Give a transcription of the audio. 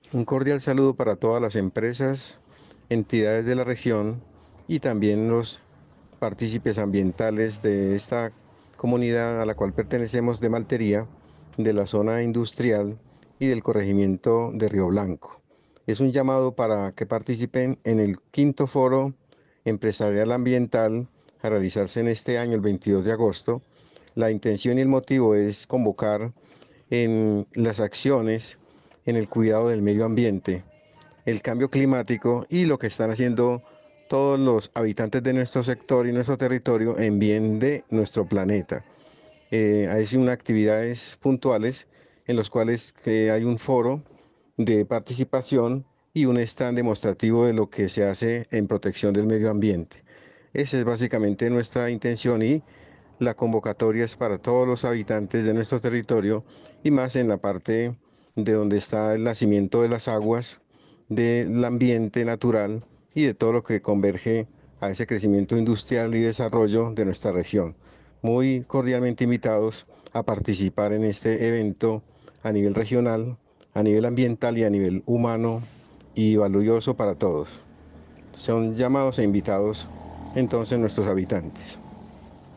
Un cordial saludo para todas las empresas, entidades de la región y también los partícipes ambientales de esta comunidad a la cual pertenecemos de Maltería, de la zona industrial y del corregimiento de Río Blanco. Es un llamado para que participen en el quinto foro empresarial ambiental a realizarse en este año, el 22 de agosto. La intención y el motivo es convocar en las acciones en el cuidado del medio ambiente, el cambio climático y lo que están haciendo todos los habitantes de nuestro sector y nuestro territorio en bien de nuestro planeta. Hay unas actividades puntuales en los cuales hay un foro de participación y un stand demostrativo de lo que se hace en protección del medio ambiente. Esa es básicamente nuestra intención y la convocatoria es para todos los habitantes de nuestro territorio y más en la parte de donde está el nacimiento de las aguas, del ambiente natural y de todo lo que converge a ese crecimiento industrial y desarrollo de nuestra región. Muy cordialmente invitados a participar en este evento a nivel regional, a nivel ambiental y a nivel humano y valioso para todos. Son llamados e invitados entonces nuestros habitantes.